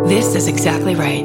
This is exactly right.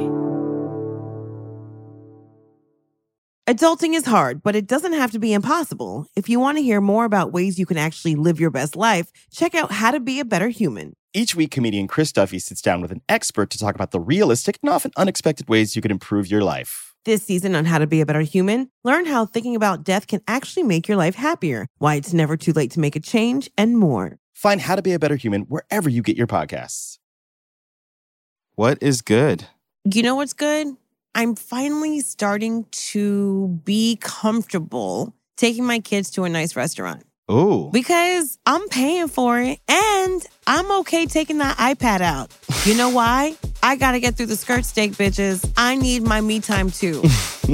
Adulting is hard, but it doesn't have to be impossible. If you want to hear more about ways you can actually live your best life, check out How to Be a Better Human. Each week, comedian Chris Duffy sits down with an expert to talk about the realistic and often unexpected ways you can improve your life. This season on How to Be a Better Human, learn how thinking about death can actually make your life happier, why it's never too late to make a change, and more. Find How to Be a Better Human wherever you get your podcasts. What is good? You know what's good? I'm finally starting to be comfortable taking my kids to a nice restaurant. Ooh. Because I'm paying for it and I'm okay taking that iPad out. You know why? I gotta get through the skirt steak, bitches. I need my me time too.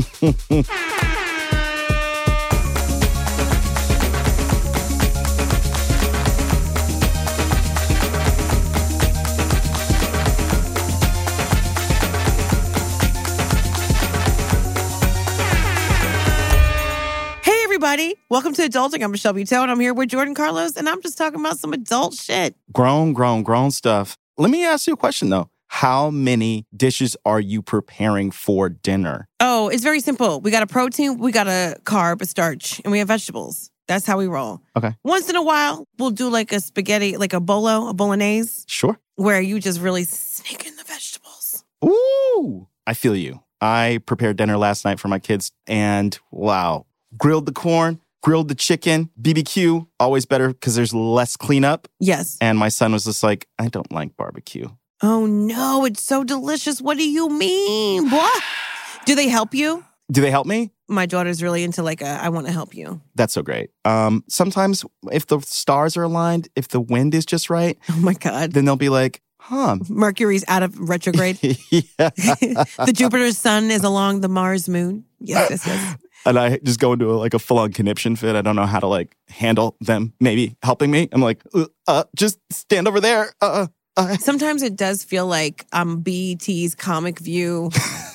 Everybody, welcome to Adulting. I'm Michelle Buteau, and I'm here with Jordan Carlos, and I'm just talking about some adult shit. Grown stuff. Let me ask you a question, though. How many dishes are you preparing for dinner? Oh, it's very simple. We got a protein, we got a carb, a starch, and we have vegetables. That's how we roll. Okay. Once in a while, we'll do like a spaghetti, like a bolognese. Sure. Where you just really sneak in the vegetables. Ooh, I feel you. I prepared dinner last night for my kids, and wow. Grilled the corn, grilled the chicken, BBQ, always better because there's less cleanup. Yes. And my son was just like, I don't like barbecue. Oh no, it's so delicious. What do you mean? What? Do they help you? Do they help me? My daughter's really into I want to help you. That's so great. Sometimes if the stars are aligned, if the wind is just right. Oh my God. Then they'll be like, Mercury's out of retrograde. Yeah. The Jupiter's sun is along the Mars moon. Yes. And I just go into a full-on conniption fit. I don't know how to handle them maybe helping me. I'm like, just stand over there. Sometimes it does feel like I'm BET's Comic View,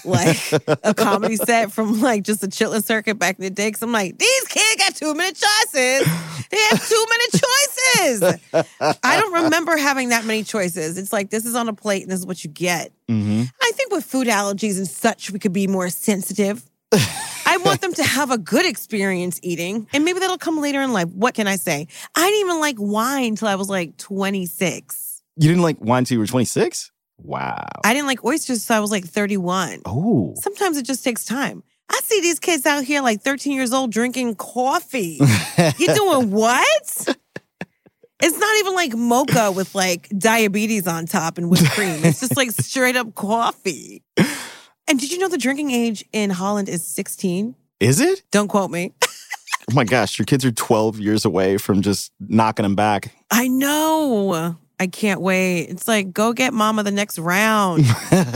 a comedy set from just a Chitlin circuit back in the day. Because I'm like, these kids got too many choices. They have too many choices. I don't remember having that many choices. It's like, this is on a plate and this is what you get. Mm-hmm. I think with food allergies and such, we could be more sensitive. I want them to have a good experience eating, and maybe that'll come later in life. What can I say? I didn't even like wine until I was 26. You didn't like wine until you were 26? Wow. I didn't like oysters until I was 31. Oh. Sometimes it just takes time. I see these kids out here 13 years old drinking coffee. You doing what? It's not even mocha with diabetes on top and whipped cream. It's just straight up coffee. And did you know the drinking age in Holland is 16? Is it? Don't quote me. Oh my gosh, your kids are 12 years away from just knocking them back. I know. I can't wait. It's go get mama the next round.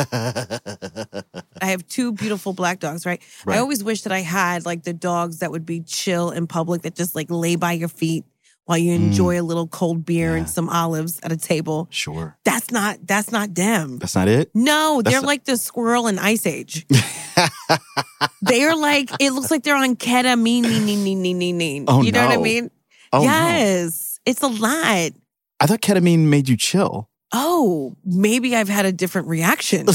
I have 2 beautiful black dogs, right? I always wish that I had the dogs that would be chill in public, that just lay by your feet while you enjoy a little cold beer and some olives at a table. Sure. That's not them. That's not it? No, they're like the squirrel in Ice Age. They are it looks like they're on ketamine. Oh, you know what I mean? Oh, yes. No. It's a lot. I thought ketamine made you chill. Oh, maybe I've had a different reaction.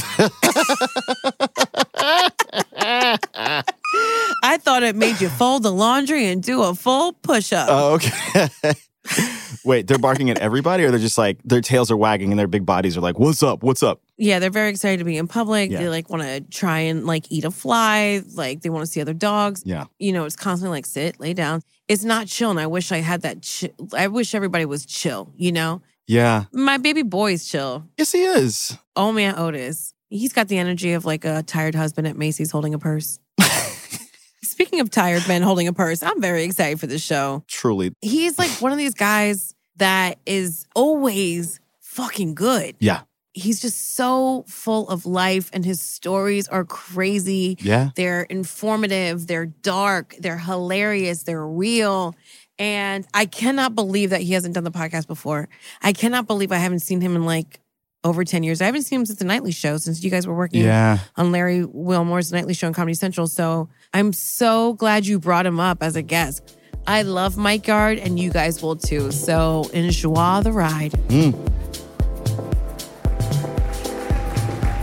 I thought it made you fold the laundry and do a full push-up. Oh, okay. Wait, they're barking at everybody, or they're just their tails are wagging and their big bodies are like, what's up? What's up? Yeah, they're very excited to be in public. Yeah. They want to try and eat a fly. They want to see other dogs. Yeah. It's constantly sit, lay down. It's not chill, and I wish I had that I wish everybody was chill, Yeah. My baby boy is chill. Yes, he is. Oh, man, Otis. He's got the energy of a tired husband at Macy's holding a purse. Speaking of tired men holding a purse, I'm very excited for this show. Truly. He's one of these guys that is always fucking good. Yeah. He's just so full of life, and his stories are crazy. Yeah. They're informative. They're dark. They're hilarious. They're real. And I cannot believe that he hasn't done the podcast before. I cannot believe I haven't seen him in over 10 years. I haven't seen him since the Nightly Show, since you guys were working on Larry Wilmore's Nightly Show on Comedy Central. So I'm so glad you brought him up as a guest. I love Mike Yard, and you guys will too. So enjoy the ride.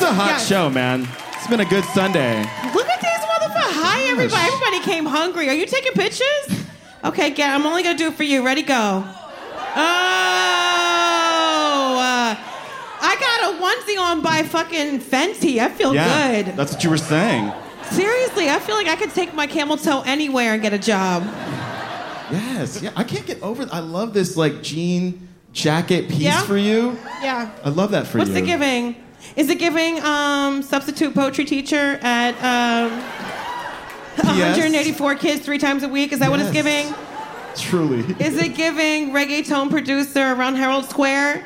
a hot show, man. It's been a good Sunday. Look at these motherfuckers. Hi, everybody. Everybody came hungry. Are you taking pictures? Okay, I'm only going to do it for you. Ready, go. I got a onesie on by fucking Fenty. I feel good. That's what you were saying. Seriously, I feel like I could take my camel toe anywhere and get a job. Yes. Yeah, I can't get over it. I love this, like, jean jacket piece for you. Yeah. I love that for What's you. it giving? Is it giving substitute poetry teacher at 184 kids 3 times a week? Is that what it's giving? Truly. Is it giving reggaeton producer around Herald Square?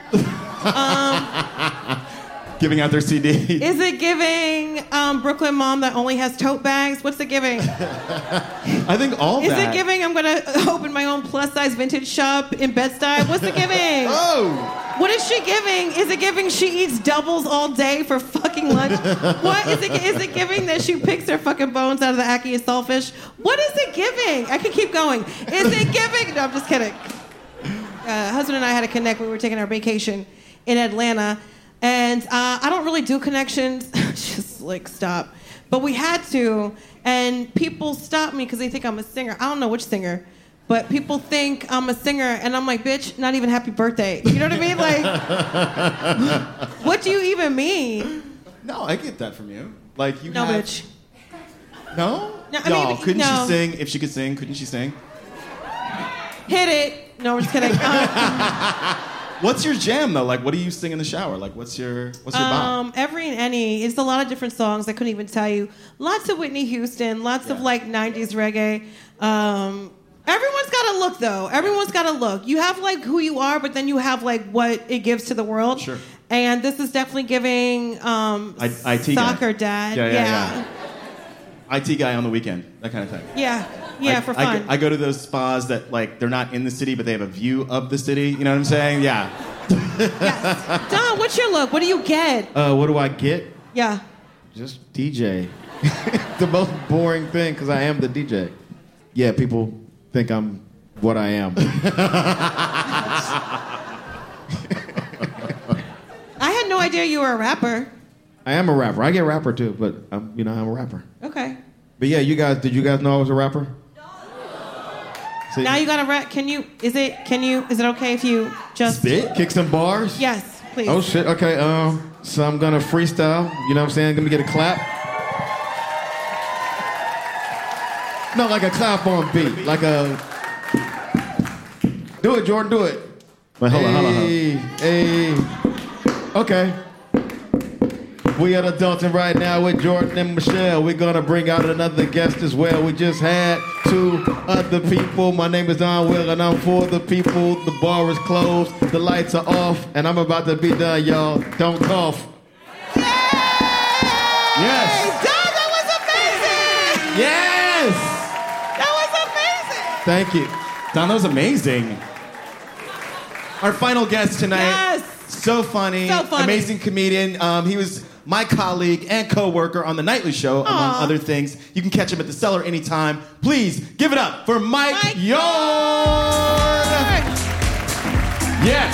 Giving out their CD. Is it giving Brooklyn mom that only has tote bags? What's it giving? I think all Is that. it giving I'm going to open my own plus-size vintage shop in Bed-Stuy? What's it giving? Oh! What is she giving? Is it giving she eats doubles all day for fucking lunch? What is it? Is it giving that she picks her fucking bones out of the ackee and saltfish? What is it giving? I can keep going. Is it giving? No, I'm just kidding. Husband and I had a connect when we were taking our vacation in Atlanta. And I don't really do connections. Just like stop. But we had to. And people stop me because they think I'm a singer. I don't know which singer. But people think I'm a singer, and I'm like, bitch, not even happy birthday. You know what I mean? Like, what do you even mean? No, I get that from you. Like, you No, have... bitch. No? No, I mean, couldn't no. she sing? If she could sing, couldn't she sing? Hit it. No, we're just kidding. What's your jam, though? Like, what do you sing in the shower? Like, what's your bop? Every and any. It's a lot of different songs. I couldn't even tell you. Lots of Whitney Houston. Lots of, like, 90s reggae. Everyone's got a look, though. Everyone's got a look. You have, like, who you are, but then you have, like, what it gives to the world. Sure. And this is definitely giving IT soccer guy. dad. Yeah. IT guy on the weekend. That kind of thing. Yeah, for fun. I go to those spas that, like, they're not in the city, but they have a view of the city. You know what I'm saying? Yeah. Yes. Don, what's your look? What do you get? What do I get? Yeah. Just DJ. The most boring thing, because I am the DJ. Yeah, people think I'm what I am. I had no idea you were a rapper. I am a rapper. I get rapper too, but I'm a rapper. Okay. But yeah, did you guys know I was a rapper? See? Now you gotta rap. Is it okay if you just Spit? Kick some bars? Yes, please. Oh shit, okay, so I'm gonna freestyle, you know what I'm saying? Gonna get a clap. No, like a clap on beat. Like a... Do it, Jordan, do it. Wait, hold on. Hey. Okay. We at Adulting right now with Jordan and Michelle. We're gonna bring out another guest as well. We just had 2 other people. My name is Don Will and I'm for the people. The bar is closed, the lights are off, and I'm about to be done, y'all. Don't cough. Yes. Don, that was amazing! Yes! That was amazing! Thank you. Don, that was amazing. Our final guest tonight. Yes! So funny. So funny. Amazing comedian. He was my colleague and co-worker on The Nightly Show, among other things. You can catch him at the Cellar anytime. Please give it up for Mike Yard! Yes.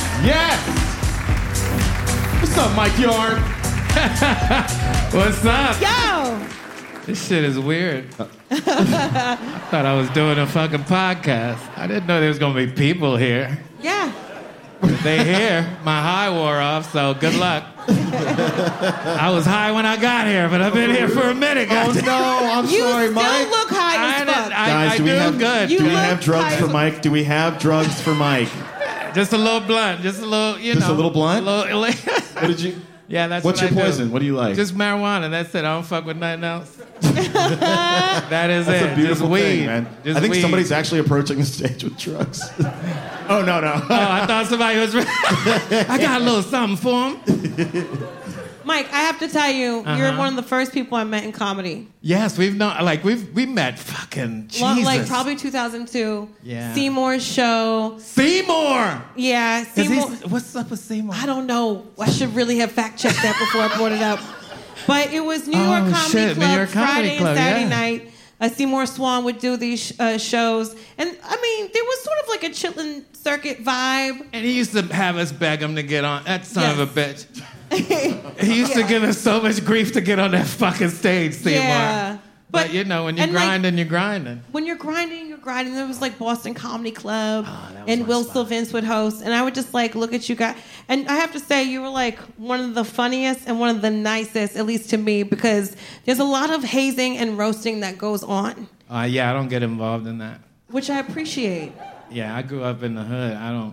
What's up, Mike Yard? What's up? Yo! This shit is weird. I thought I was doing a fucking podcast. I didn't know there was gonna be people here. Yeah. They here. My high wore off, so good luck. I was high when I got here, but I've been here for a minute. Oh no, I'm You sorry, still Mike. look high as fuck. Guys, I do we have good. You Do we look have drugs high for as- Mike? Do we have drugs for Mike? Just a little blunt. Just a little, you know. Just a little blunt? What What did you? Yeah, that's What's what your I do. poison? What do you like? Just marijuana. That's it. I don't fuck with nothing else. That is That's it. a beautiful Just weed. thing, man. Just I think weed. somebody's actually approaching the stage with drugs. Oh no. Oh, I thought somebody was. I got a little something for him. Mike, I have to tell you, you're one of the first people I met in comedy. Yes, we've known. Like we met fucking Jesus. Like probably 2002. Yeah. Seymour's show. Seymour. Yeah, Seymour. What's up with Seymour? I don't know. I should really have fact checked that before I brought it up. But it was New York Comedy shit, Club, New York Comedy Friday Club, and Saturday yeah. night. Seymour Swan would do these shows. And, I mean, there was sort of like a Chitlin Circuit vibe. And he used to have us beg him to get on. That son of a bitch. He used to give us so much grief to get on that fucking stage, Seymour. Yeah. But you know, when you're grinding, you're grinding. When you're grinding, you're grinding. There was like Boston Comedy Club, that was and my Will spot. Sylvince would host, and I would just like look at you guys. And I have to say, you were like one of the funniest and one of the nicest, at least to me, because there's a lot of hazing and roasting that goes on, Yeah, I don't get involved in that. which I appreciate. Yeah, I grew up in the hood. I don't.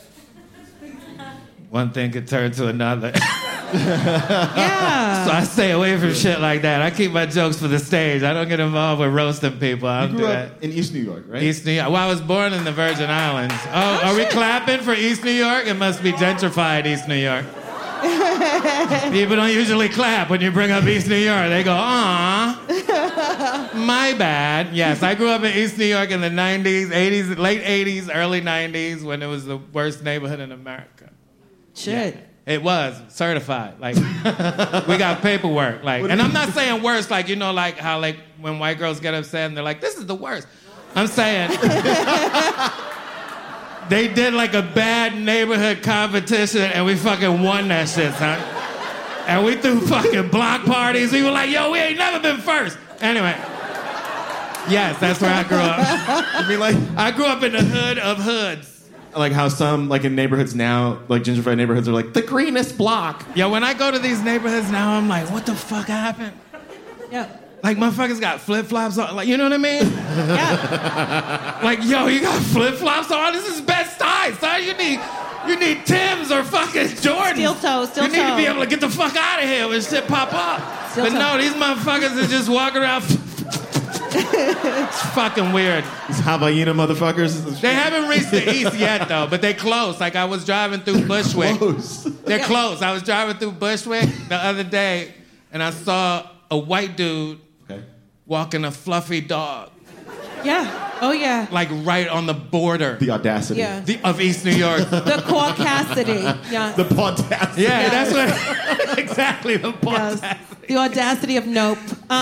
One thing could turn to another. Yeah. So I stay away from shit like that. I keep my jokes for the stage. I don't get involved with roasting people. I You don't grew do up that. in East New York, right? East New York. Well, I was born in the Virgin Islands. Oh, are we clapping for East New York? It must be gentrified East New York. People don't usually clap when you bring up East New York. They go, "Aw, my bad." Yes, I grew up in East New York in the 90s, 80s, late 80s, early 90s, when it was the worst neighborhood in America. Shit. It was certified. Like, we got paperwork. Like, and I'm not saying worse, like, you know, like how like when white girls get upset and they're like, "This is the worst." I'm saying they did like a bad neighborhood competition and we fucking won that shit, son. And we threw fucking block parties. We were like, "Yo, we ain't never been first." Anyway. Yes, that's where I grew up. I mean, like, I grew up in the hood of hoods. like how some, like in neighborhoods now, like gentrified neighborhoods are like the greenest block. Yo, when I go to these neighborhoods now, I'm like, what the fuck happened? Yeah. Like, motherfuckers got flip-flops on. Like, you know what I mean? Yeah. Like, yo, you got flip-flops on? This is best size, son. You need Timbs or fucking Jordans. Steel toe, steel You need to be toe. able to get the fuck out of here when shit pop up. Steel But toe. no, these motherfuckers are just walking around. It's fucking weird. These Havaiana motherfuckers. They haven't reached the east yet, though, but they close. Like, I was driving through Bushwick. Close. They're close. I was driving through Bushwick the other day, and I saw a white dude Okay. walking a fluffy dog, Yeah. Oh, yeah. like right on the border The audacity. Yeah. of East New York. The caucasity. Yeah. The audacity. Yeah, Yeah. that's what exactly the point. Yes. The audacity of nope.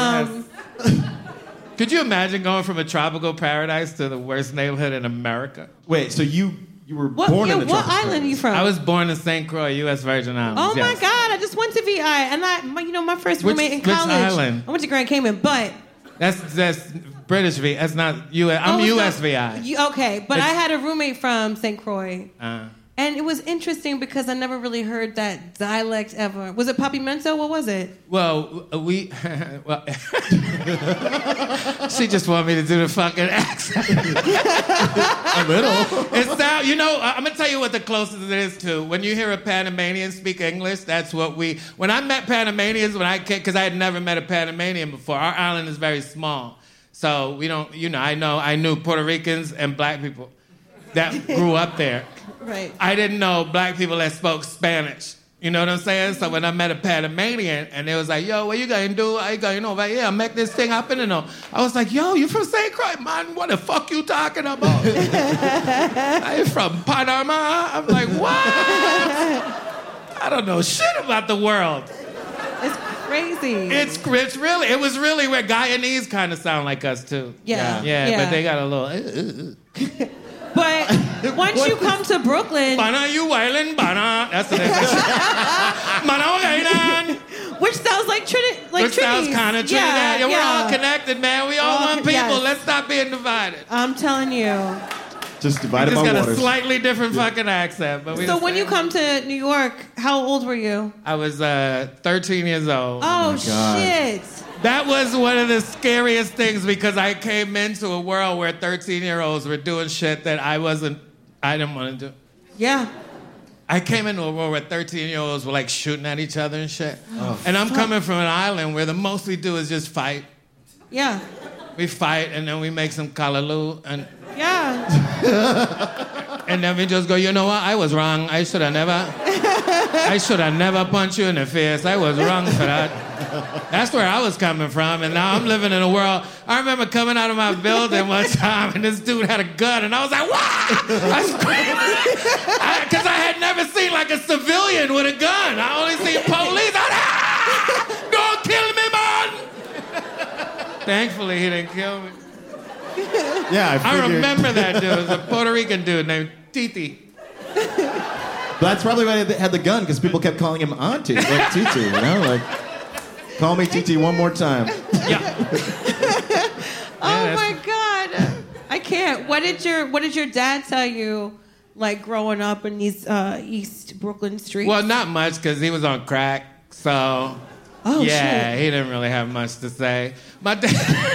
Could you imagine going from a tropical paradise to the worst neighborhood in America? Wait, so you were What, born yeah, in the what tropical island are you paradise. from? I was born in St. Croix, U.S. Virgin Islands. Oh my yes. God! I just went to VI, and my first roommate in Which college. island? I went to Grand Cayman, but That's British V. That's not U.S. I'm Oh, it's not- USVI. okay, but It's- I had a roommate from St. Croix, Uh, and it was interesting because I never really heard that dialect ever. Was it Papimento? What was it? well, we. Well, she just wanted me to do the fucking accent. A little. It's now, you know, I'm gonna tell you what the closest it is to. When you hear a Panamanian speak English, that's what we. When I met Panamanians, because I had never met a Panamanian before. Our island is very small, so we don't. You know, I knew Puerto Ricans and black people that grew up there. Right. I didn't know black people that spoke Spanish. You know what I'm saying? So when I met a Panamanian and they was like, "Yo, what you gonna do?" I go, "You know, like, yeah, make this thing happen." And I was like, "Yo, you from St. Croix, man? What the fuck you talking about?" I from Panama. I'm like, what? I don't know shit about the world. It's crazy. It's really, it was really where Guyanese kind of sound like us too. Yeah. Yeah, but they got a little. But once you come to Brooklyn, Bana, you wildin', bana. That's the name. Bana, wildin'. which sounds like Which sounds kind of Trinidad. Yeah, we're all connected, man. We all All one people. yes. Let's stop being divided. I'm telling you. Just divided Just by got waters. a slightly different fucking accent. But we So the when you same. come to New York, how old were you? I was 13 years old. Oh, God. shit. That was one of the scariest things because I came into a world where 13-year-olds were doing shit that I didn't want to do. Yeah. I came into a world where 13-year-olds were like shooting at each other and shit. And I'm coming from an island where the most we do is just fight. Yeah. We fight and then we make some kalaloo and Yeah. then we just go, you know what? I was wrong. I should have never punched you in the face. I was wrong for that. That's where I was coming from, and now I'm living in a world. I remember coming out of my building one time, and this dude had a gun, and I was like, "Wow!" I screamed because I had never seen like a civilian with a gun. I only seen police. Don't kill me, man! Thankfully, he didn't kill me. Yeah, I remember that dude. It was a Puerto Rican dude named Titi. That's probably why they had the gun, because people kept calling him Auntie, like Tutu, you know? Like, call me TT one more time. Oh my God, I can't. What did your dad tell you, like growing up in these East Brooklyn streets? Well, not much, because he was on crack, so shit. He didn't really have much to say. My dad.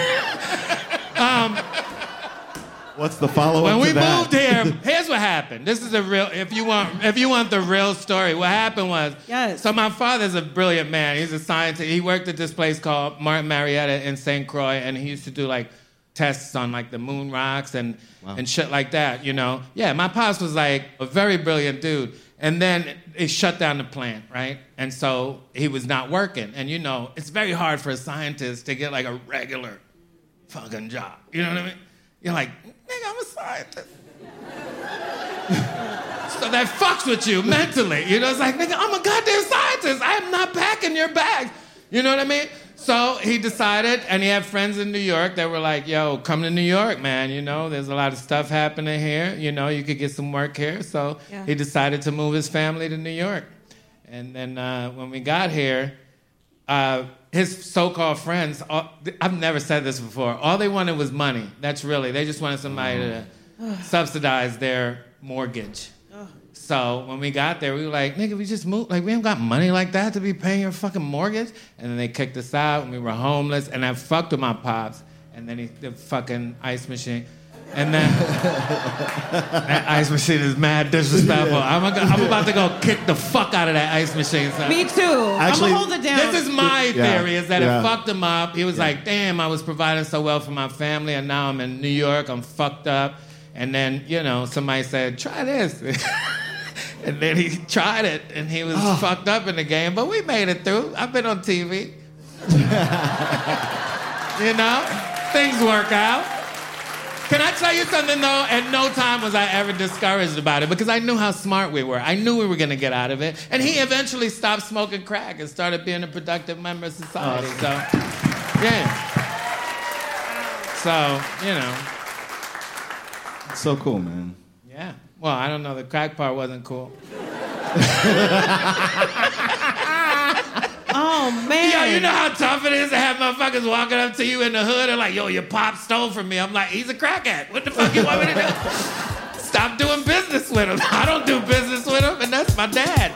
What's the follow-up When we to that? moved here, here's what happened. This is a real. If you want the real story, what happened was. Yes. So my father's a brilliant man. He's a scientist. He worked at this place called Martin Marietta in St. Croix, and he used to do like tests on like the moon rocks and shit like that. You know. Yeah. My pops was like a very brilliant dude, and then it shut down the plant, right? And so he was not working, and you know it's very hard for a scientist to get like a regular fucking job. You know what I mean? You're like, nigga, I'm a scientist. So that fucks with you mentally. You know, it's like, nigga, I'm a goddamn scientist. I am not packing your bags. You know what I mean? So he decided, and he had friends in New York that were like, yo, come to New York, man. You know, there's a lot of stuff happening here. You know, you could get some work here. So he decided to move his family to New York. And then when we got here, his so-called friends, I've never said this before, all they wanted was money. That's really, they just wanted somebody to subsidize their mortgage. So when we got there, we were like, nigga, we just moved. Like, we ain't got money like that to be paying your fucking mortgage. And then they kicked us out, and we were homeless. And I fucked with my pops. And then the fucking ice machine. And then that ice machine is mad disrespectful. I'm about to go kick the fuck out of that ice machine. Son. Me too. Actually, I'm gonna hold it down. This is my theory, is that it fucked him up. He was like, damn, I was providing so well for my family, and now I'm in New York, I'm fucked up. And then, you know, somebody said, try this. And then he tried it, and he was fucked up in the game, but we made it through. I've been on TV. You know, things work out. Can I tell you something, though? At no time was I ever discouraged about it, because I knew how smart we were. I knew we were going to get out of it. And he eventually stopped smoking crack and started being a productive member of society. So, yeah. So, you know. It's so cool, man. Yeah. Well, I don't know. The crack part wasn't cool. Oh, man. Yo, you know how tough it is to have motherfuckers walking up to you in the hood and like, yo, your pop stole from me. I'm like, he's a crackhead. What the fuck you want me to do? Stop doing business with him. I don't do business with him, and that's my dad.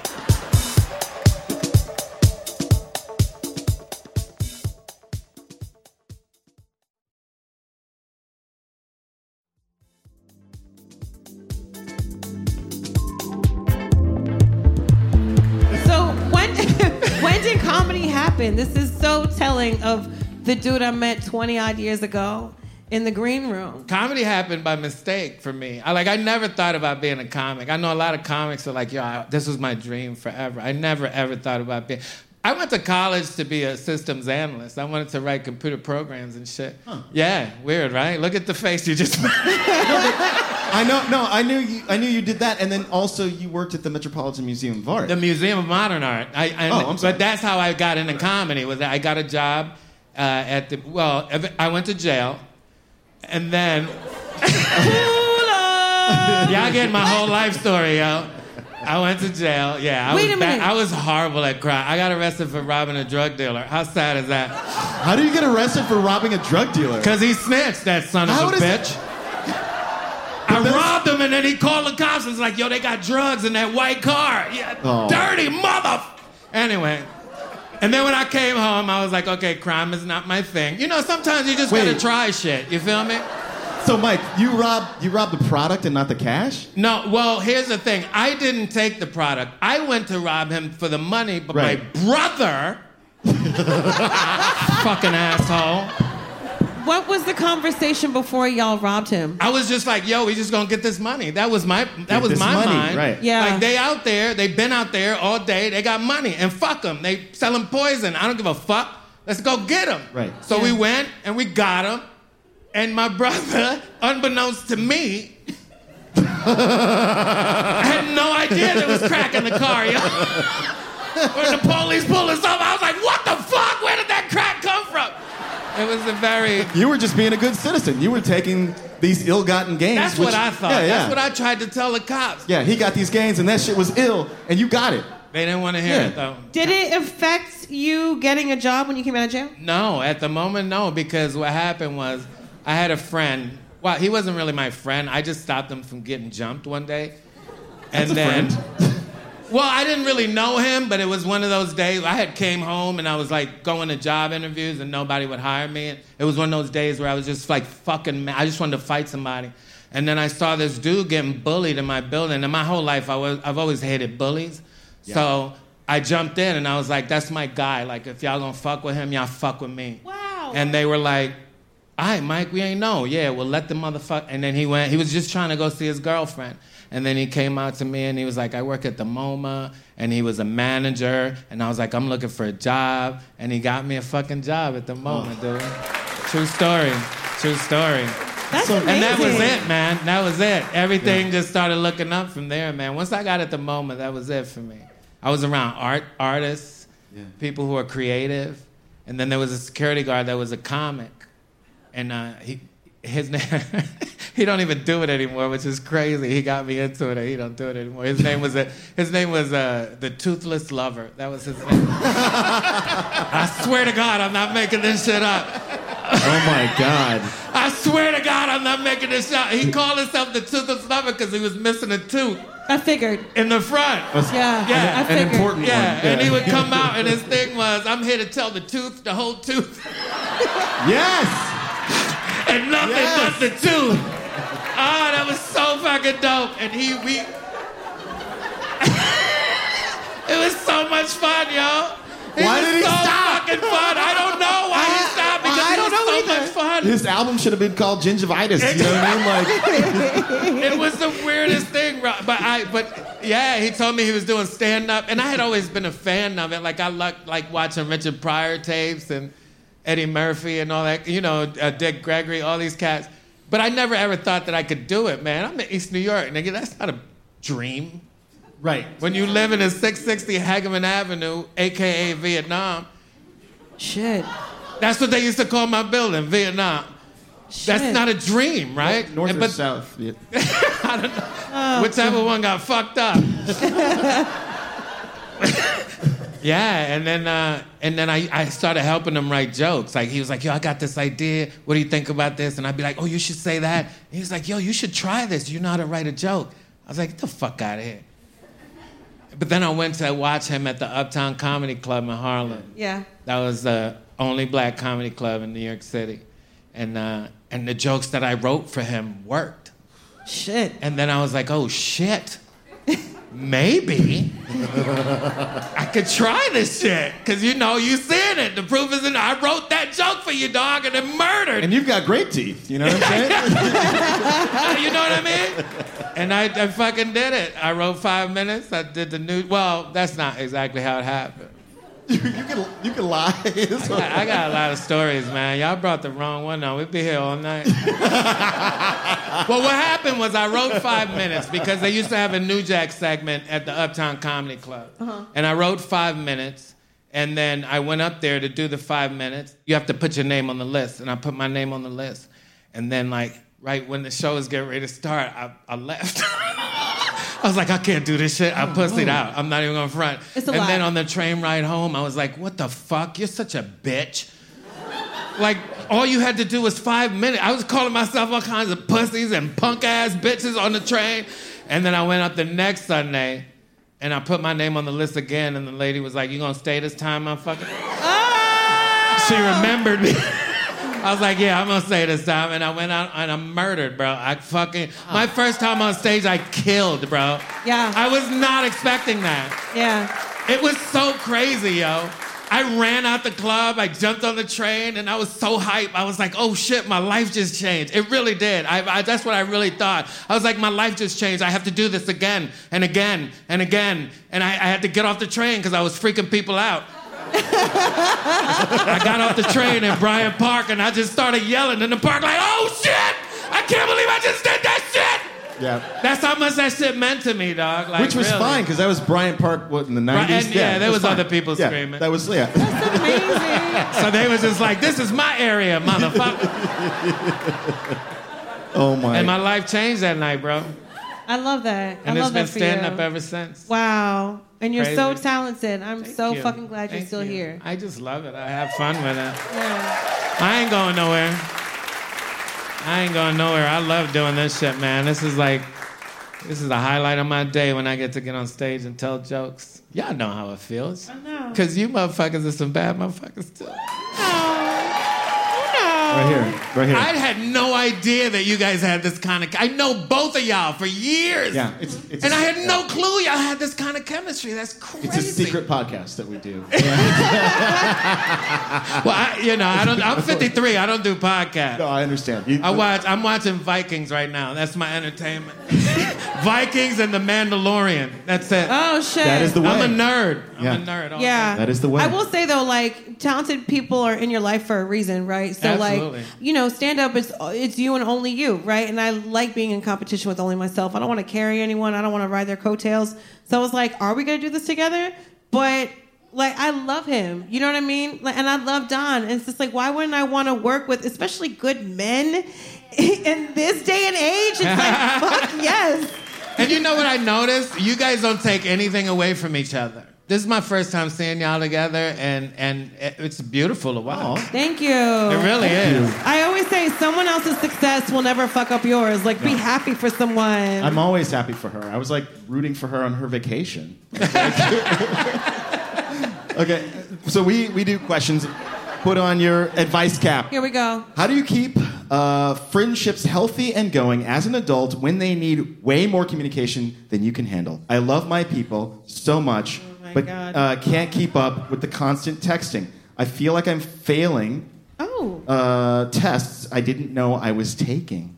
This is so telling of the dude I met 20-odd years ago in the green room. Comedy happened by mistake for me. I never thought about being a comic. I know a lot of comics are like, yo, this was my dream forever. I never, ever thought about being... I went to college to be a systems analyst. I wanted to write computer programs and shit. Huh. Yeah, weird, right? Look at the face you just made. I knew you did that, and then also you worked at the Metropolitan Museum of Art. The Museum of Modern Art. I'm sorry. But that's how I got into comedy. Was that I got a job I went to jail, and then y'all getting my whole life story, yo. I went to jail. Yeah, Wait a minute. I was horrible at crime. I got arrested for robbing a drug dealer. How sad is that? How do you get arrested for robbing a drug dealer? Because he snitched, that son of a bitch. I robbed him, and then he called the cops and was like, yo, they got drugs in that white car. Yeah, dirty mother... Anyway. And then when I came home, I was like, okay, crime is not my thing. You know, sometimes you just gotta try shit. You feel me? So, Mike, you robbed the product and not the cash? No, well, here's the thing. I didn't take the product. I went to rob him for the money, but my brother... fucking asshole... What was the conversation before y'all robbed him? I was just like, yo, we just gonna get this money. That was my mind. Right. Yeah. Like, they out there, they've been out there all day, they got money, and fuck them. They selling poison. I don't give a fuck. Let's go get them. Right. So we went, and we got them, and my brother, unbeknownst to me, I had no idea there was crack in the car, yo. When the police pulled us over, I was like, what the fuck? Where did that crack come from? It was a very... You were just being a good citizen. You were taking these ill-gotten gains. That's what I thought. Yeah, That's what I tried to tell the cops. Yeah, he got these gains, and that shit was ill, and you got it. They didn't want to hear it, though. Did it affect you getting a job when you came out of jail? No, at the moment, no, because what happened was I had a friend. Well, he wasn't really my friend. I just stopped him from getting jumped one day. That's a friend. Well, I didn't really know him, but it was one of those days. I had came home and I was like going to job interviews and nobody would hire me. And it was one of those days where I was just like fucking mad. I just wanted to fight somebody. And then I saw this dude getting bullied in my building. And my whole life, I've always hated bullies. Yeah. So I jumped in and I was like, that's my guy. Like, if y'all gonna fuck with him, y'all fuck with me. Wow. And they were like, all right, Mike, we ain't know. Yeah, well, let the motherfucker. And then he was just trying to go see his girlfriend. And then he came out to me and he was like, I work at the MoMA. And he was a manager. And I was like, I'm looking for a job. And he got me a fucking job at the MoMA, dude. True story. True story. That's amazing. And that was it, man. That was it. Everything just started looking up from there, man. Once I got at the MoMA, that was it for me. I was around artists, people who are creative. And then there was a security guard that was a comic. And his name, he don't even do it anymore, which is crazy. He got me into it. He don't do it anymore. His name was the Toothless Lover. That was his name. I swear to God, I'm not making this shit up. Oh my God. I swear to God, I'm not making this up. He called himself the Toothless Lover because he was missing a tooth. I figured. In the front. Yeah, I figured. An important one. Yeah, and he would come out and his thing was, I'm here to tell the whole truth. Yes! And nothing but the truth. Oh, that was so fucking dope. And it was so much fun, yo. Why did he stop? Fucking fun. I don't know why he stopped because I don't know so either. much fun. His album should have been called Gingivitis. You know what I mean? Like, It was the weirdest thing, bro. But yeah, he told me he was doing stand-up, and I had always been a fan of it. Like I like watching Richard Pryor tapes and Eddie Murphy and all that. You know, Dick Gregory, all these cats. But I never ever thought that I could do it, man. I'm in East New York, nigga. That's not a dream. right. When you live in a 660 Hageman Avenue, a.k.a. Vietnam, Shit. that's what they used to call my building, Vietnam. Shit. That's not a dream, right? North or But south? Yeah. I don't know. Whichever one got fucked up. Yeah, and then I started helping him write jokes. Like he was like, yo, I got this idea. What do you think about this? And I'd be like, oh, you should say that. And he was like, yo, you should try this. You know how to write a joke. I was like, get the fuck out of here. But then I went to watch him at the Uptown Comedy Club in Harlem. Yeah. That was the only black comedy club in New York City. And the jokes that I wrote for him worked. Shit. And then I was like, oh, shit. Maybe I could try this shit. Because, you know, you seeing it. The proof is in I wrote that joke for you, dog, and it murdered. And you've got great teeth. You know what I'm saying? You know what I mean? And I fucking did it. I wrote 5 minutes. I did the new... Well, that's not exactly how it happened. you can lie. I got a lot of stories, man. Y'all brought the wrong one on. We'd be here all night. Well, what happened was I wrote 5 minutes because they used to have a New Jack segment at the Uptown Comedy Club. Uh-huh. And I wrote 5 minutes, and then I went up there to do the 5 minutes. You have to put your name on the list, and I put my name on the list. And then, like, right when the show was getting ready to start, I left. I was like, I can't do this shit. I pussied out. I'm not even gonna front. It's a and lot. then on the train ride home, I was like, what the fuck? You're such a bitch. Like, all you had to do was 5 minutes. I was calling myself all kinds of pussies and punk-ass bitches on the train. And then I went up the next Sunday, and I put my name on the list again, and the lady was like, you gonna stay this time, motherfucker? Oh! She remembered me. I was like, yeah, I'm gonna stay this time. And I went out and I murdered, bro. My first time on stage, I killed, bro. Yeah. I was not expecting that. Yeah. It was so crazy, yo. I ran out the club, I jumped on the train, and I was so hyped. I was like, oh shit, my life just changed. It really did. That's what I really thought. I was like, my life just changed. I have to do this again and again and again. And I had to get off the train because I was freaking people out. I got off the train in Bryant Park and I just started yelling in the park like, oh shit! I can't believe I just did that shit! Yeah. That's how much that shit meant to me, dog. Like, Which was really. fine, because that was Bryant Park, what, in the 90s? And, yeah, there it was fine. other people Yeah, screaming. That was, yeah. That's amazing. So they was just like, this is my area, motherfucker. Oh, my. And my life changed that night, bro. I love that. And I it's love been that for standing you. up ever since. Wow. And you're so Crazy. talented. I'm Thank so you. fucking glad you're Thank still you. here. I just love it. I have fun with it. Yeah. I ain't going nowhere. I ain't going nowhere. I love doing this shit, man. This is the highlight of my day when I get to get on stage and tell jokes. Y'all know how it feels. I know. Because you motherfuckers are some bad motherfuckers, too. Right here. Right here. I had no idea that you guys had this kind of... I know both of y'all for years. Yeah. And I had no clue y'all had this kind of chemistry. That's crazy. It's a secret podcast that we do. Well, I'm 53. I don't do podcasts. No, I understand. I'm watching Vikings right now. That's my entertainment. Vikings and The Mandalorian. That's it. Oh, shit. That is the way. I'm a nerd. Yeah. I'm a nerd. all Yeah. That is the way. I will say, though, like, talented people are in your life for a reason, right? So, Absolutely. like, stand up, it's you and only you, right? And I like being in competition with only myself. I don't want to carry anyone. I don't want to ride their coattails. So I was like, are we going to do this together? But... like, I love him. You know what I mean? Like, and I love Don. And it's just like, why wouldn't I want to work with, especially good men in this day and age? It's like, fuck yes. And you know what I noticed? You guys don't take anything away from each other. This is my first time seeing y'all together, and it's beautiful to watch. Thank you. It really is. I always say someone else's success will never fuck up yours. Like, be happy for someone. I'm always happy for her. I was like rooting for her on her vacation. Okay, so we do questions. Put on your advice cap. Here we go. How do you keep friendships healthy and going as an adult when they need way more communication than you can handle? I love my people so much, but God. can't keep up with the constant texting. I feel like I'm failing tests I didn't know I was taking.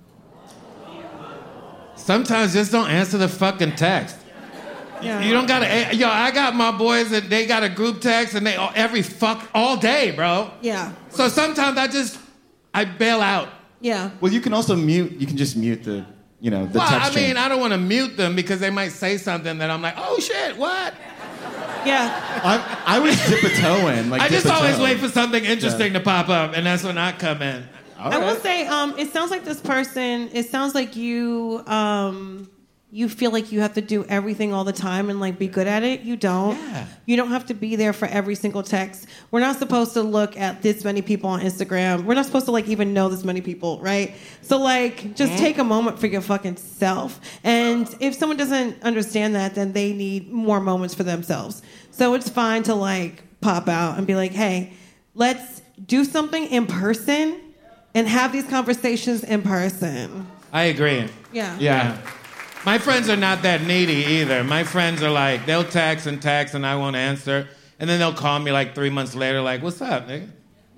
Sometimes just don't answer the fucking text. Yeah. You don't gotta. I got my boys and they got a group text and they all day, bro. Yeah. So sometimes I bail out. Yeah. Well, you can also mute. You can just mute the Well, text chain. I mean, I don't want to mute them because they might say something that I'm like, oh shit, what? Yeah. I always dip a toe in. Like I just dip a always toe. wait for something interesting to pop up, and that's when I come in. All I will right. say, it sounds like this person, it sounds like you feel like you have to do everything all the time and like be good at it. You don't. Yeah. You don't have to be there for every single text. We're not supposed to look at this many people on Instagram. We're not supposed to like even know this many people, right? So like just take a moment for your fucking self. And if someone doesn't understand that, then they need more moments for themselves. So it's fine to like pop out and be like, hey, let's do something in person and have these conversations in person. I agree. Yeah. Yeah. My friends are not that needy either. My friends are like, they'll text and I won't answer. And then they'll call me like 3 months later, like, what's up, nigga?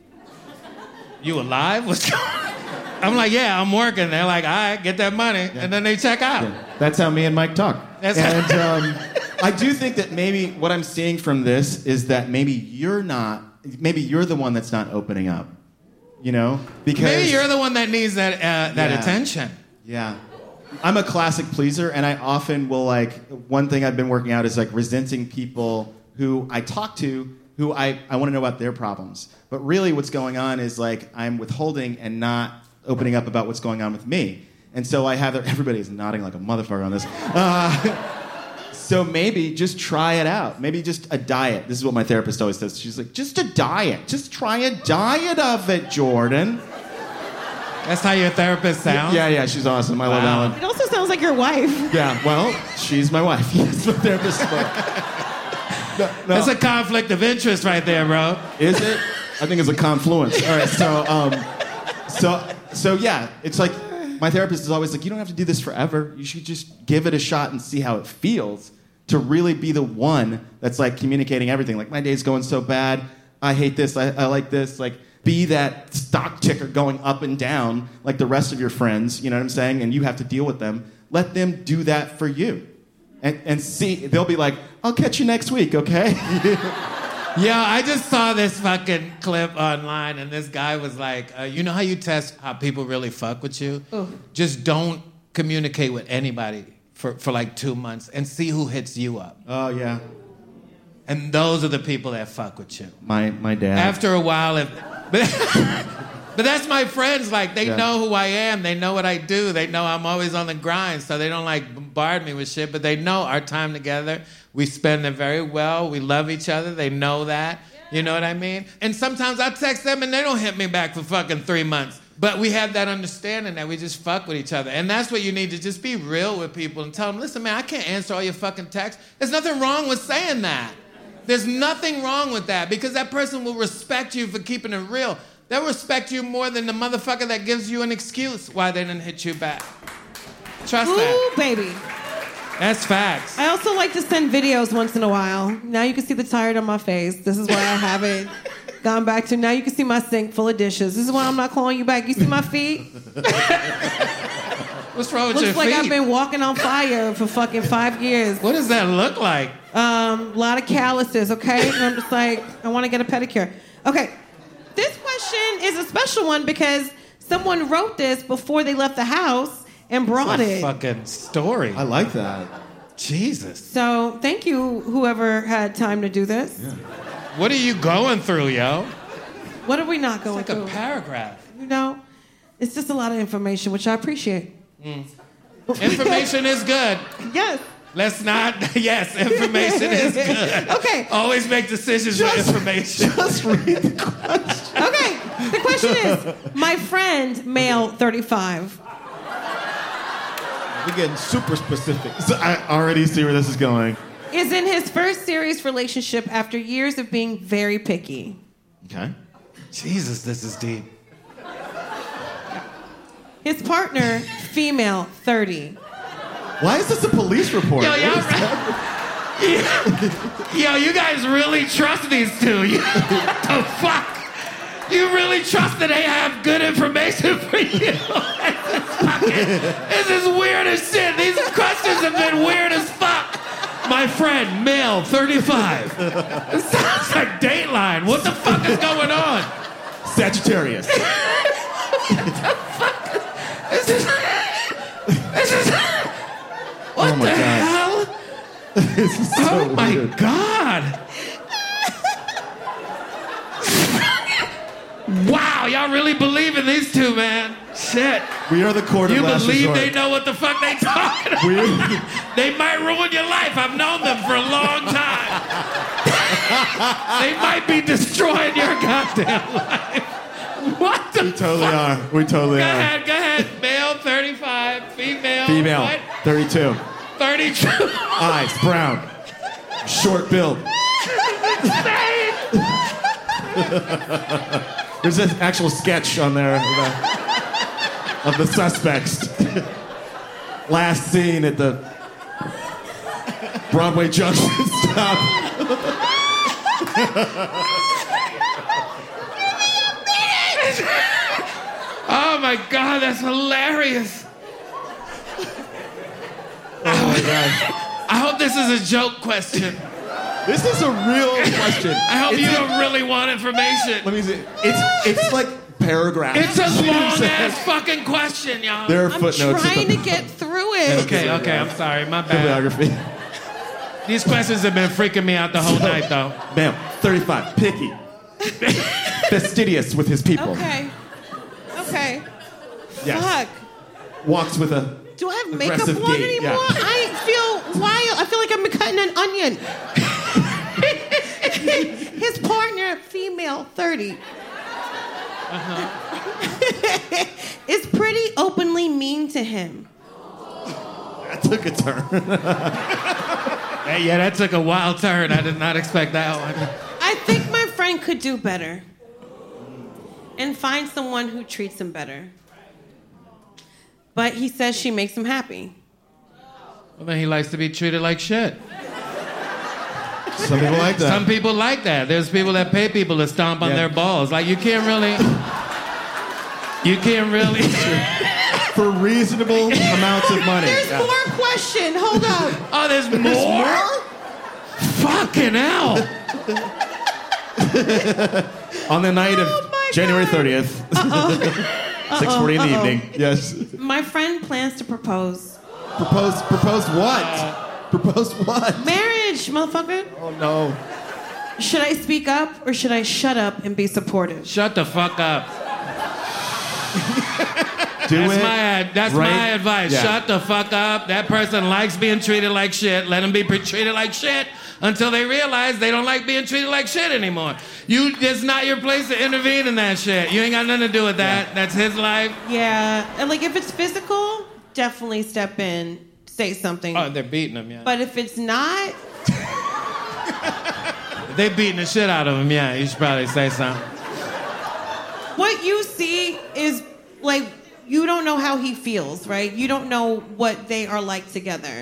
You alive? What's going on? I'm like, yeah, I'm working. They're like, all right, get that money. Yeah. And then they check out. Yeah. That's how me and Mike talk. That's I do think that maybe what I'm seeing from this is that maybe you're the one that's not opening up. Because maybe you're the one that needs that attention. Yeah. I'm a classic pleaser, and I often will one thing I've been working out is resenting people who I talk to who I want to know about their problems. But really what's going on is I'm withholding and not opening up about what's going on with me. And so everybody's nodding like a motherfucker on this. So maybe just try it out. Maybe just a diet. This is what my therapist always says. She's like, just a diet. Just try a diet of it, Jordan. That's how your therapist sounds? Yeah, she's awesome. I love Ellen. It also sounds like your wife. Yeah, well, she's my wife. Yes, my therapist is my wife. No. That's a conflict of interest right there, bro. Is it? I think it's a confluence. All right, so yeah, it's like my therapist is always like, you don't have to do this forever. You should just give it a shot and see how it feels to really be the one that's communicating everything. Like, my day's going so bad. I hate this. I like this. Be that stock ticker going up and down like the rest of your friends, you know what I'm saying? And you have to deal with them. Let them do that for you. And see, they'll be like, I'll catch you next week, okay? Yeah, I just saw this fucking clip online, and this guy was like, you know how you test how people really fuck with you? Ooh. Just don't communicate with anybody for like 2 months and see who hits you up. Oh yeah. And those are the people that fuck with you. My dad. After a while, but that's my friends. Like, they know who I am. They know what I do. They know I'm always on the grind, so they don't, like, bombard me with shit. But they know our time together. We spend it very well. We love each other. They know that. You know what I mean? And sometimes I text them, and they don't hit me back for fucking 3 months. But we have that understanding that we just fuck with each other. And that's what you need to just be real with people and tell them, listen, man, I can't answer all your fucking texts. There's nothing wrong with saying that. There's nothing wrong with that because that person will respect you for keeping it real. They'll respect you more than the motherfucker that gives you an excuse why they didn't hit you back. Trust that. Ooh, baby. That's facts. I also like to send videos once in a while. Now you can see the tired on my face. This is why I haven't gone back to. Now you can see my sink full of dishes. This is why I'm not calling you back. You see my feet? What's wrong with your Looks like feet? I've been walking on fire for fucking 5 years. What does that look like? A lot of calluses, okay? And I'm just like, I want to get a pedicure. Okay, this question is a special one because someone wrote this before they left the house and brought it. Fucking story. I like that. Jesus. So thank you, whoever had time to do this. Yeah. What are you going through, yo? What are we not going It's like through? a paragraph. You know, it's just a lot of information, which I appreciate. Information is good. Yes. Let's not. Yes, information is good. Okay. Always make decisions with information. Just read the question. Okay. The question is, my friend, male, 35. We're getting super specific. So I already see where this is going. Is in his first serious relationship after years of being very picky. Okay. Jesus, this is deep. His partner, female, 30. Why is this a police report? Yo, you guys really trust these two. What the fuck? You really trust that they have good information for you? This is weird as shit. These questions have been weird as fuck. My friend, male, 35. It sounds like Dateline. What the fuck is going on? Sagittarius. This is what Oh my the God. hell? This is so Oh my weird. God. Wow, y'all really believe in these two, man. Shit. We are the court of You last believe resort. they know what the fuck they talking about? They might ruin your life. I've known them for a long time. They might be destroying your goddamn life. What the We totally fuck? are. We totally Go are. ahead, go ahead. Male, 35. Female. Female, What? 32. 32. Eyes, brown. Short build. There's an actual sketch on there of the suspects. Last seen at the Broadway Junction stop. Oh my God, that's hilarious. Oh my God. I hope this is a joke question. This is a real question. I hope It's you a- don't really want information. Let me see. It's like paragraphs. It's a You know what I'm long saying? ass fucking question, y'all. There are I'm footnotes. trying at to the get through it. Okay, I'm sorry, my bad. bibliography. These questions have been freaking me out the whole night, though. Ma'am, 35, picky, fastidious with his people. Okay. Okay. Yes. Fuck. Walks with a Do I have makeup aggressive on gait, anymore? yeah. I feel wild. I feel like I've been cutting an onion. His partner, female, 30. Is pretty openly mean to him. That took a turn. Hey, yeah, that took a wild turn. I did not expect that one. I think my friend could do better and find someone who treats him better. But he says she makes him happy. Well, then he likes to be treated like shit. Some people like that. Some people like that. There's people that pay people to stomp on Yeah. their balls. Like, you can't really. For reasonable amounts of money. There's Yeah. more question. Hold up. Oh, there's more? Fucking hell. On the night of Oh my January God. 30th. 6:40 in the evening. Yes. My friend plans to propose. Propose what? Propose what? Marriage, motherfucker. Oh no. Should I speak up or should I shut up and be supportive? Shut the fuck up. That's Right? my advice. Yeah. Shut the fuck up. That person likes being treated like shit. Let them be treated like shit until they realize they don't like being treated like shit anymore. It's not your place to intervene in that shit. You ain't got nothing to do with that. That's his life. Yeah, and like if it's physical, definitely step in, say something. Oh, they're beating him, yeah. But if it's not, If they beating the shit out of him, yeah, you should probably say something. what you see is like you don't know how he feels, right? You don't know what they are like together.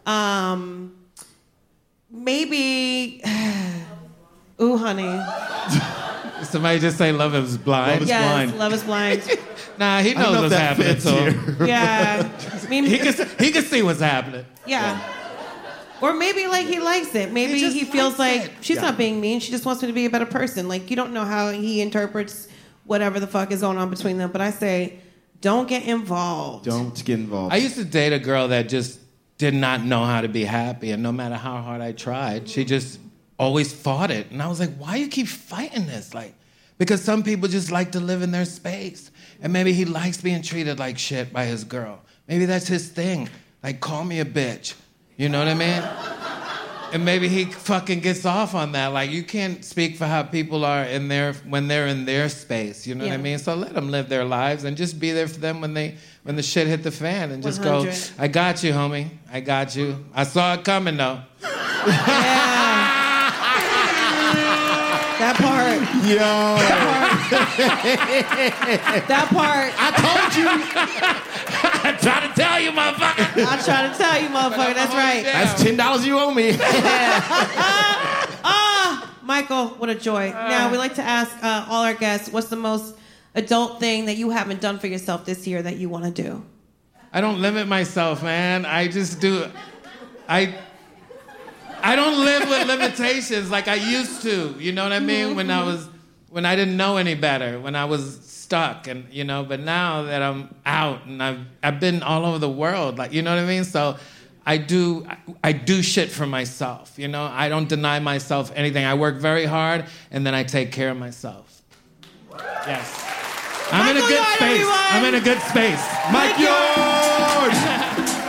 Maybe, ooh, honey. Somebody just say love is blind. Love is Yes, blind. love is blind. Nah, he I don't know knows if what's that happening fits to him. here. Yeah. I mean, He can see what's happening. yeah. Or maybe like he likes it. Maybe just he feels likes like it. she's not being mean. She just wants me to be a better person. Like you don't know how he interprets whatever the fuck is going on between them. But I say, don't get involved. Don't get involved. I used to date a girl that just did not know how to be happy, and no matter how hard I tried, she just always fought it. And I was like, why you keep fighting this? Like, because some people just like to live in their space. And maybe he likes being treated like shit by his girl. Maybe that's his thing. Like, call me a bitch. You know what I mean? And maybe he fucking gets off on that. Like, you can't speak for how people are when they're in their space. You know what I Yeah. mean? So let them live their lives and just be there for them when the shit hit the fan and just 100. go, I got you, homie. I got you. I saw it coming, though. That part. Yo. That part. I told you. I try to tell you, motherfucker. I try to tell you, motherfucker. That's right. That's $10 you owe me. Michael, what a joy. Now, we like to ask all our guests, what's the most adult thing that you haven't done for yourself this year that you want to do? I don't limit myself, man. I just do. I don't live with limitations like I used to. You know what I mean? When I didn't know any better, when I was stuck, and but now that I'm out and I've been all over the world, like, you know what I mean? So I do shit for myself. I don't deny myself anything. I work very hard and then I take care of myself. Yes. I'm in a Michael good Yard, space. everyone. I'm in a good space. Mike Yard.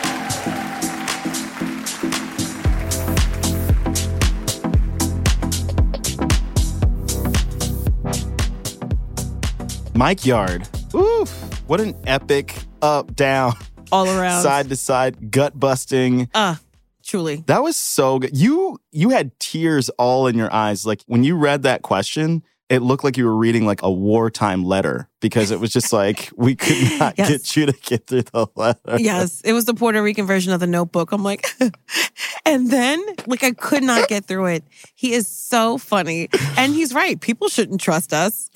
Mike Yard. Oof. What an epic up, down, All around. side to side, gut busting. Truly. That was so good. You had tears all in your eyes. Like when you read that question, it looked like you were reading like a wartime letter because it was just like, we could not Yes. get you to get through the letter. Yes, it was the Puerto Rican version of The Notebook. I'm like, and then like I could not get through it. He is so funny. And he's right. People shouldn't trust us.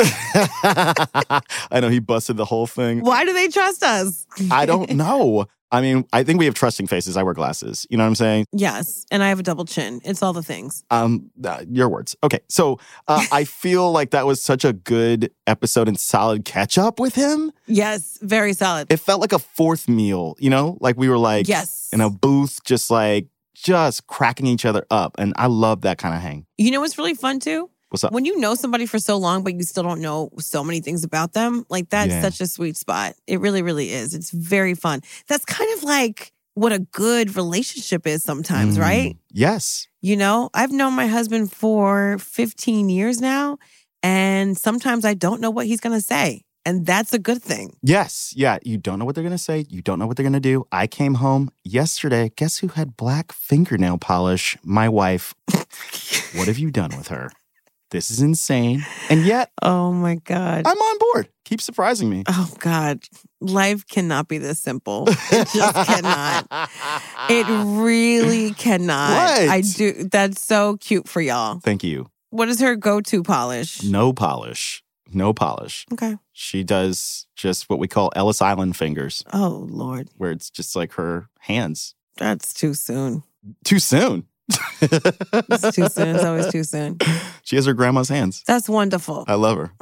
I know he busted the whole thing. Why do they trust us? I don't know. I mean, I think we have trusting faces. I wear glasses. You know what I'm saying? Yes. And I have a double chin. It's all the things. Your words. Okay. So I feel like that was such a good episode and solid catch up with him. Yes. Very solid. It felt like a fourth meal, like we were like Yes. in a booth, just cracking each other up. And I love that kind of hang. You know what's really fun too? What's up? When you know somebody for so long, but you still don't know so many things about them, like that's Yeah. such a sweet spot. It really, really is. It's very fun. That's kind of like what a good relationship is sometimes, right? Yes. I've known my husband for 15 years now, and sometimes I don't know what he's going to say. And that's a good thing. Yes. Yeah. You don't know what they're going to say. You don't know what they're going to do. I came home yesterday. Guess who had black fingernail polish? My wife. What have you done with her? This is insane. And yet, Oh my God. I'm on board. Keep surprising me. Oh God. Life cannot be this simple. It just cannot. It really cannot. What? I do. That's so cute for y'all. Thank you. What is her go-to polish? No polish. No polish. Okay. She does just what we call Ellis Island fingers, Oh Lord. where it's just like her hands. That's too soon. Too soon. It's too soon. It's always too soon. She has her grandma's hands. That's wonderful. I love her.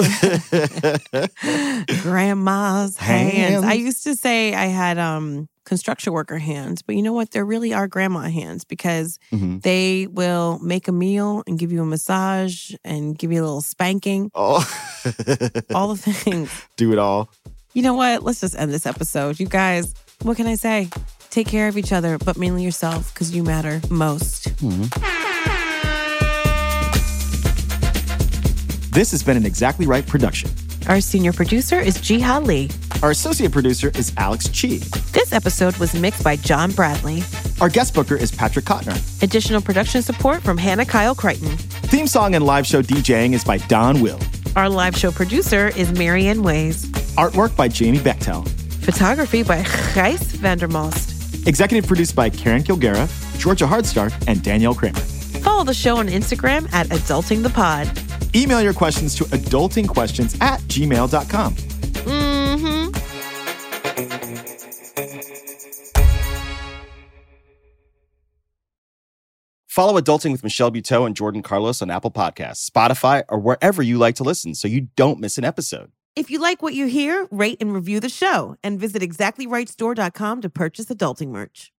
Grandma's hands. I used to say I had construction worker hands, but you know what? There really are grandma hands because they will make a meal and give you a massage and give you a little spanking. Oh. All the things. Do it all. You know what? Let's just end this episode. You guys, what can I say? Take care of each other, but mainly yourself because you matter most. This has been an Exactly Right production. Our senior producer is Jiha Lee. Our associate producer is Alex Chi. This episode was mixed by John Bradley. Our guest booker is Patrick Kottner. Additional production support from Hannah Kyle Crichton. Theme song and live show DJing is by Don Will. Our live show producer is Marianne Ways. Artwork by Jamie Bechtel. Photography by Gijs Vandermost. Executive produced by Karen Kilgara, Georgia Hardstark, and Danielle Kramer. Follow the show on Instagram at AdultingThePod. Email your questions to adultingquestions@gmail.com. Follow Adulting with Michelle Buteau and Jordan Carlos on Apple Podcasts, Spotify, or wherever you like to listen so you don't miss an episode. If you like what you hear, rate and review the show and visit ExactlyRightStore.com to purchase adulting merch.